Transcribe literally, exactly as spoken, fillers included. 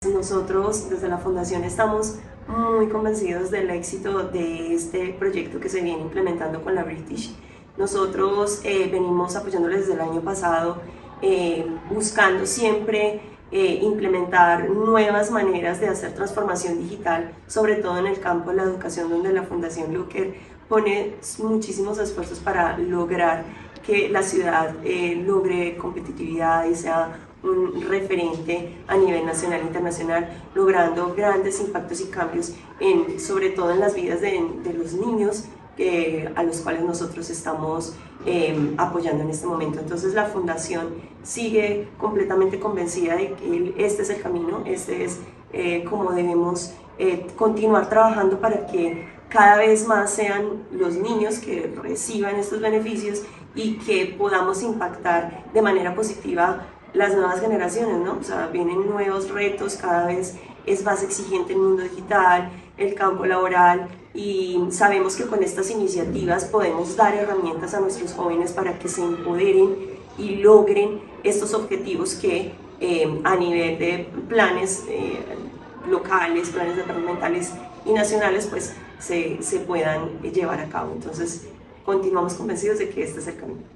Nosotros desde la Fundación estamos muy convencidos del éxito de este proyecto que se viene implementando con la British. Nosotros eh, venimos apoyándoles desde el año pasado, eh, buscando siempre eh, implementar nuevas maneras de hacer transformación digital, sobre todo en el campo de la educación, donde la Fundación Looker pone muchísimos esfuerzos para lograr que la ciudad eh, logre competitividad y sea un referente a nivel nacional e internacional, logrando grandes impactos y cambios, en, sobre todo en las vidas de, de los niños eh, a los cuales nosotros estamos eh, apoyando en este momento. Entonces la Fundación sigue completamente convencida de que este es el camino, este es eh, como debemos eh, continuar trabajando para que cada vez más sean los niños que reciban estos beneficios y que podamos impactar de manera positiva las nuevas generaciones, ¿no? O sea, vienen nuevos retos, cada vez es más exigente el mundo digital, el campo laboral, y sabemos que con estas iniciativas podemos dar herramientas a nuestros jóvenes para que se empoderen y logren estos objetivos que eh, a nivel de planes eh, locales, planes departamentales y nacionales, pues se, se puedan llevar a cabo. Entonces, continuamos convencidos de que este es el camino.